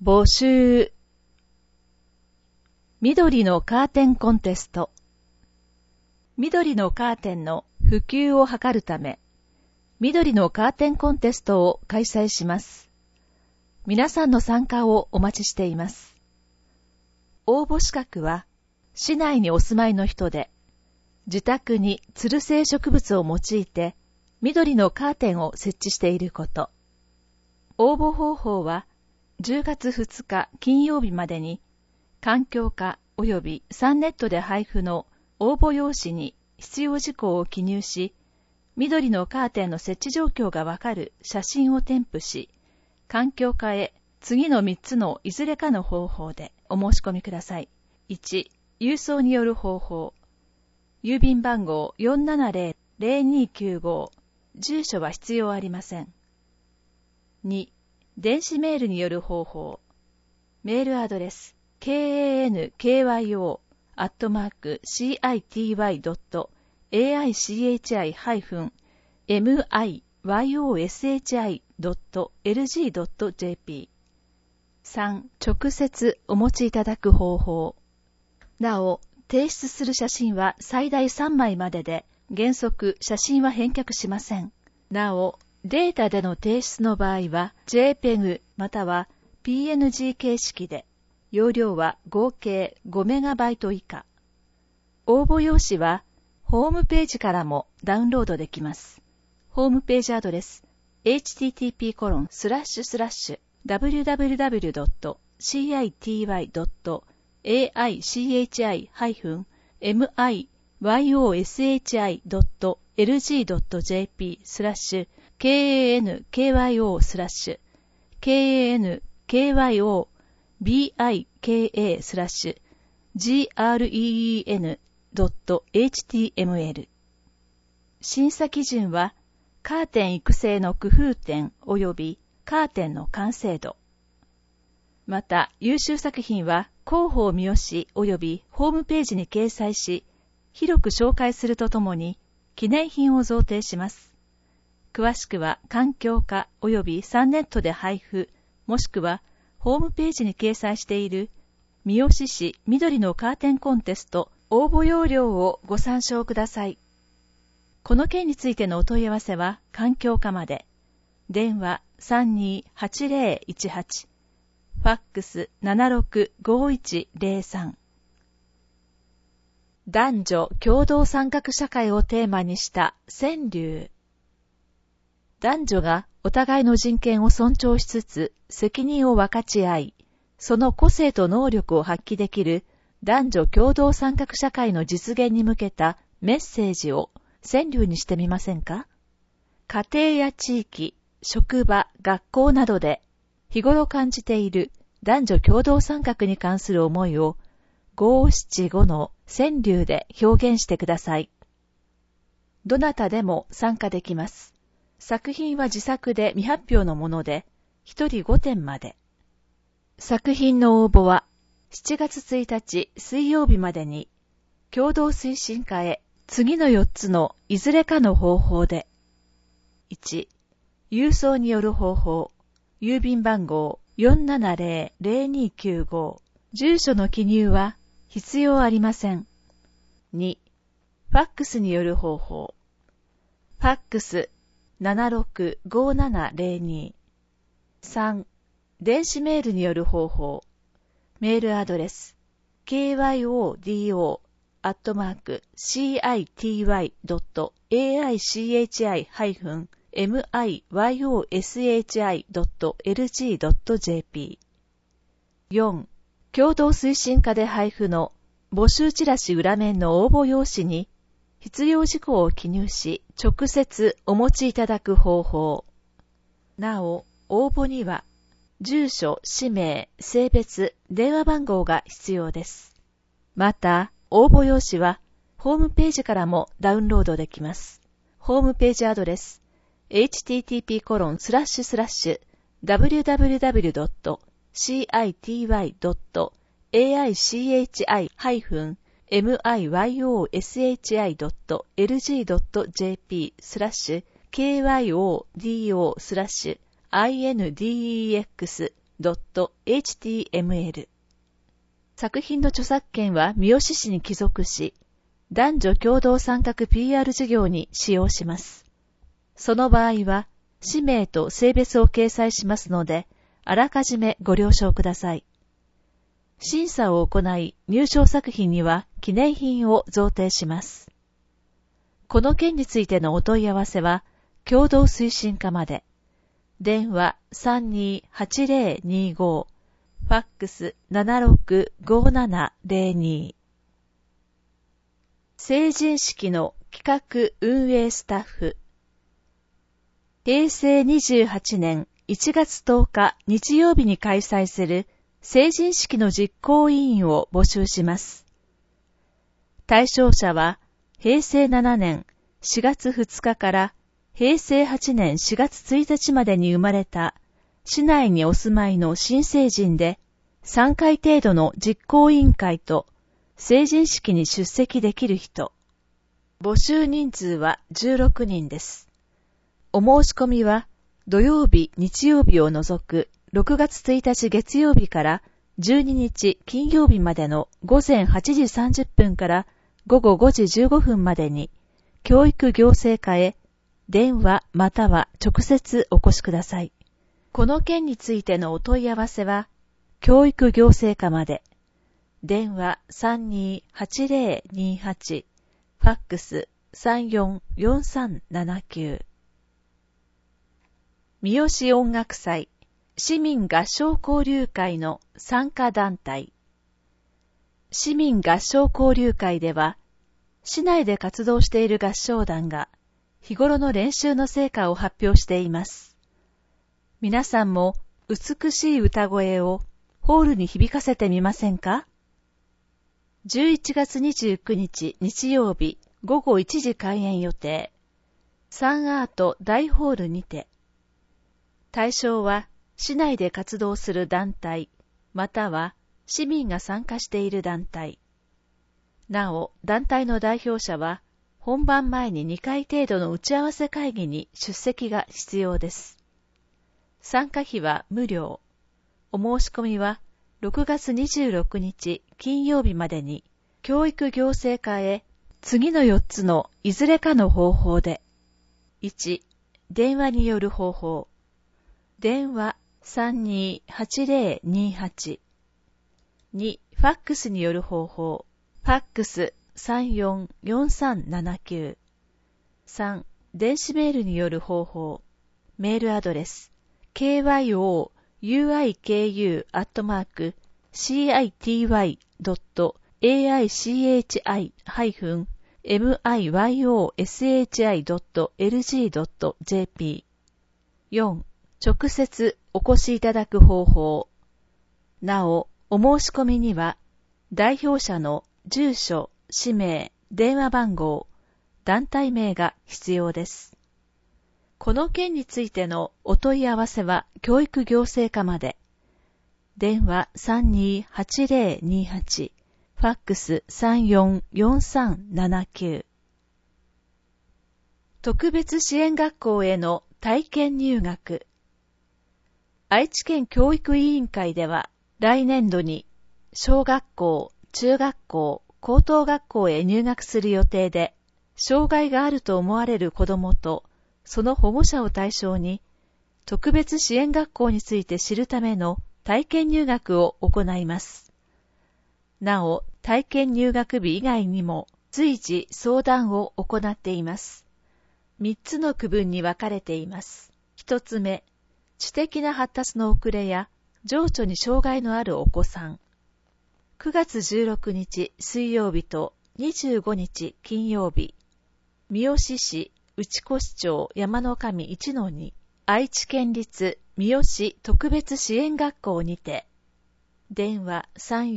募集。緑のカーテンコンテスト。緑のカーテンの普及を図るため、緑のカーテンコンテストを開催します。皆さんの参加をお待ちしています。応募資格は、市内にお住まいの人で、自宅につる性植物を用いて、緑のカーテンを設置していること。応募方法は、10月2日金曜日までに、環境課及びサンネットで配布の応募用紙に必要事項を記入し、緑のカーテンの設置状況がわかる写真を添付し、環境課へ次の3つのいずれかの方法でお申し込みください。1、郵送による方法。郵便番号 470-0295。住所は必要ありません。2、電子メールによる方法。メールアドレス、kankyo@city.mayushi.lg.jp。 3. 直接お持ちいただく方法。なお、提出する写真は最大3枚までで、原則写真は返却しません。なお、データでの提出の場合は JPEG または PNG 形式で、容量は合計 5MB 以下。応募用紙はホームページからもダウンロードできます。ホームページアドレス http://www.cityy.lg.jp/kankyo/green.html。 審査基準は、カーテン育成の工夫点及びカーテンの完成度。また、優秀作品は広報見し及びホームページに掲載し、広く紹介するとともに、記念品を贈呈します。詳しくは、環境課及びサンネットで配布、もしくは、ホームページに掲載している、三好市緑のカーテンコンテスト応募要領をご参照ください。この件についてのお問い合わせは、環境課まで。電話 328018。ファックス 765103。男女共同参画社会をテーマにした川柳。男女がお互いの人権を尊重しつつ責任を分かち合い、その個性と能力を発揮できる男女共同参画社会の実現に向けたメッセージを川柳にしてみませんか？家庭や地域、職場、学校などで日頃感じている男女共同参画に関する思いを575の川柳で表現してください。どなたでも参加できます。作品は自作で未発表のもので、1人5点まで。作品の応募は7月1日水曜日までに、共同推進課へ次の4つのいずれかの方法で。1、郵送による方法。郵便番号 470-0295。住所の記入は必要ありません。2、ファックスによる方法。ファックス 765702。3、電子メールによる方法。メールアドレス kyodo@city-mayushi.lg.jp。 4. 共同推進課で配布の募集チラシ裏面の応募用紙に必要事項を記入し、直接お持ちいただく方法。なお、応募には、住所、氏名、性別、電話番号が必要です。また、応募用紙は、ホームページからもダウンロードできます。ホームページアドレス、http://www.city.mayushi.lg.jp/kyodo/index .html。作品の著作権は三好市に帰属し、男女共同参画 PR 事業に使用します。その場合は、氏名と性別を掲載しますので、あらかじめご了承ください。審査を行い、入賞作品には記念品を贈呈します。この件についてのお問い合わせは、共同推進課まで。電話328025、ファックス765702。成人式の企画運営スタッフ。平成28年1月10日日曜日に開催する成人式の実行委員を募集します。対象者は、平成7年4月2日から平成8年4月1日までに生まれた、市内にお住まいの新成人で、3回程度の実行委員会と成人式に出席できる人。募集人数は16人です。お申し込みは、土曜日、日曜日を除く6月1日月曜日から12日金曜日までの午前8時30分から午後5時15分までに、教育行政課へ電話または直接お越しください。この件についてのお問い合わせは、教育行政課まで。電話328028、ファックス344379。三好音楽祭、市民合唱交流会の参加団体。市民合唱交流会では、市内で活動している合唱団が、日頃の練習の成果を発表しています。皆さんも美しい歌声をホールに響かせてみませんか？ 11 月29日日曜日午後1時開演予定。サンアート大ホールにて。対象は市内で活動する団体、または市民が参加している団体。なお、団体の代表者は、本番前に2回程度の打ち合わせ会議に出席が必要です。参加費は無料。お申し込みは、6月26日金曜日までに、教育行政課へ、次の4つのいずれかの方法で。1、電話による方法。電話328028。2、ファックスによる方法。ファックス344379。3、電子メールによる方法。メールアドレス kyoyu.city.aichi-miyoshi.lg.jp。 4、直接お越しいただく方法。なお、お申し込みには、代表者の住所、氏名、電話番号、団体名が必要です。この件についてのお問い合わせは教育行政課まで。電話328028、ファックス344379。特別支援学校への体験入学。愛知県教育委員会では、来年度に小学校、中学校、高等学校へ入学する予定で、障害があると思われる子どもと、その保護者を対象に、特別支援学校について知るための体験入学を行います。なお、体験入学日以外にも随時相談を行っています。3つの区分に分かれています。1つ目、知的な発達の遅れや情緒に障害のあるお子さん。9月16日水曜日と25日金曜日、三好市内越町山の神 1-2 愛知県立三好特別支援学校にて、電話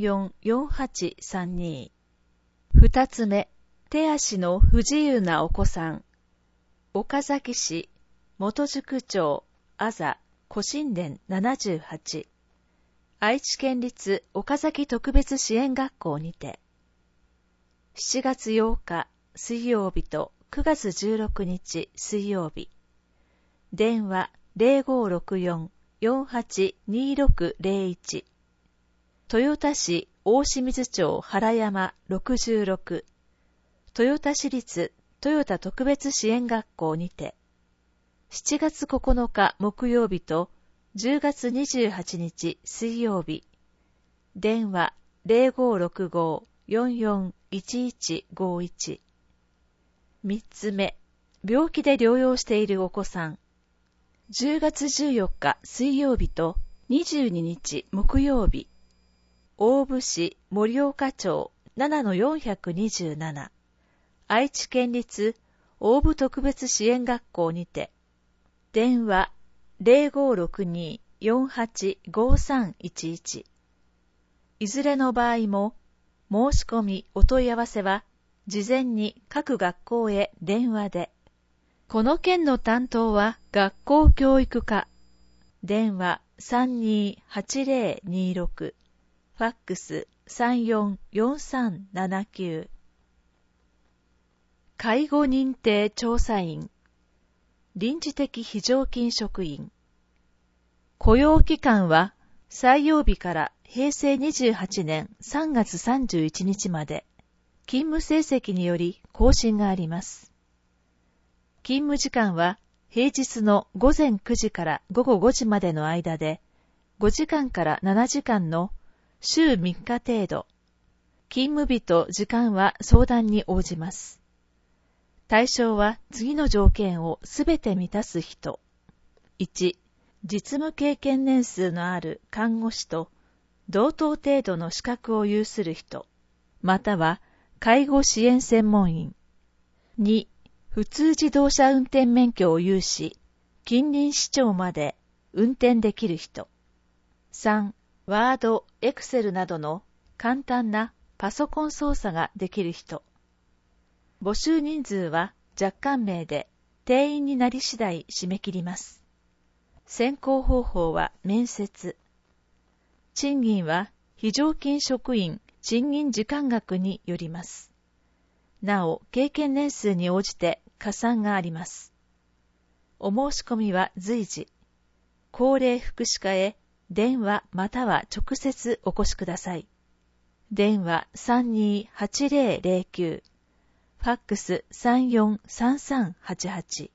344832。2つ目、手足の不自由なお子さん。岡崎市元宿町あざ古神殿78。愛知県立岡崎特別支援学校にて、7月8日水曜日と9月16日水曜日、電話 02-482601 豊田市大清水町原山66豊田市立豊田特別支援学校にて7月9日木曜日と10月28日水曜日電話 0565-441151 3つ目、病気で療養しているお子さん10月14日水曜日と22日木曜日大府市盛岡町 7-427 愛知県立大府特別支援学校にて電話 0562-485311 いずれの場合も申し込みお問い合わせは事前に各学校へ電話でこの件の担当は学校教育課電話 328026 ファックス 344379 介護認定調査員臨時的非常勤職員雇用期間は採用日から平成28年3月31日まで勤務成績により更新があります。勤務時間は平日の午前9時から午後5時までの間で5時間から7時間の週3日程度。勤務日と時間は相談に応じます。対象は次の条件をすべて満たす人。1、実務経験年数のある看護師と同等程度の資格を有する人、または介護支援専門員。2、普通自動車運転免許を有し、近隣市町まで運転できる人。3、ワード、エクセルなどの簡単なパソコン操作ができる人。募集人数は若干名で定員になり次第締め切ります。選考方法は面接。賃金は非常勤職員賃金時間額によります。なお、経験年数に応じて加算があります。お申し込みは随時、高齢福祉課へ電話または直接お越しください。電話 328009、ファックス 343388。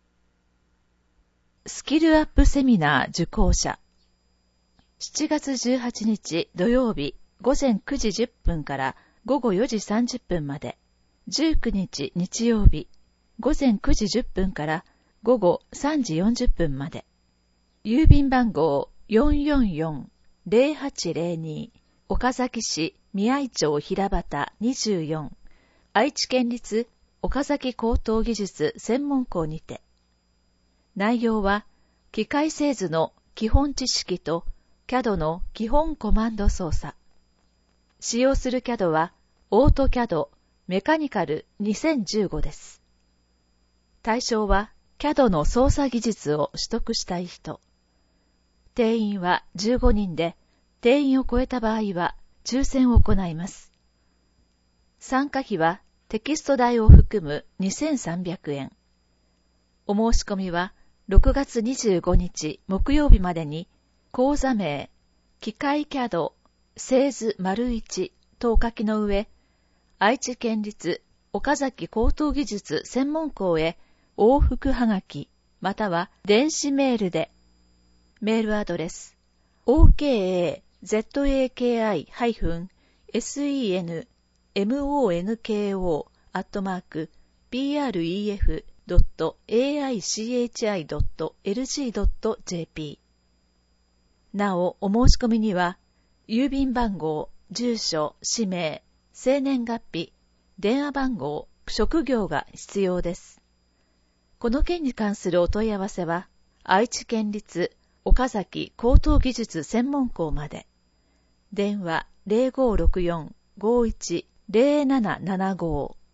スキルアップセミナー受講者。7月18日土曜日午前9時10分から午後4時30分まで。19日日曜日午前9時10分から午後3時40分まで。郵便番号 444-0802 岡崎市宮井町平畑24愛知県立岡崎高等技術専門校にて。内容は機械製図の基本知識と CAD の基本コマンド操作。使用する CAD はオート CADメカニカル2015です。対象は CAD の操作技術を取得したい人。定員は15人で、定員を超えた場合は抽選を行います。参加費はテキスト代を含む2300円。お申し込みは6月25日木曜日までに講座名、機械 CAD 製図 ① とお書きの上、愛知県立岡崎高等技術専門校へ往復はがき、または電子メールで、メールアドレス、okazetokenmonko@pref.aichi.lg.jp。なお、お申し込みには、郵便番号、住所、氏名、生年月日、電話番号、職業が必要です。この件に関するお問い合わせは、愛知県立岡崎高等技術専門校まで。電話 0564-510775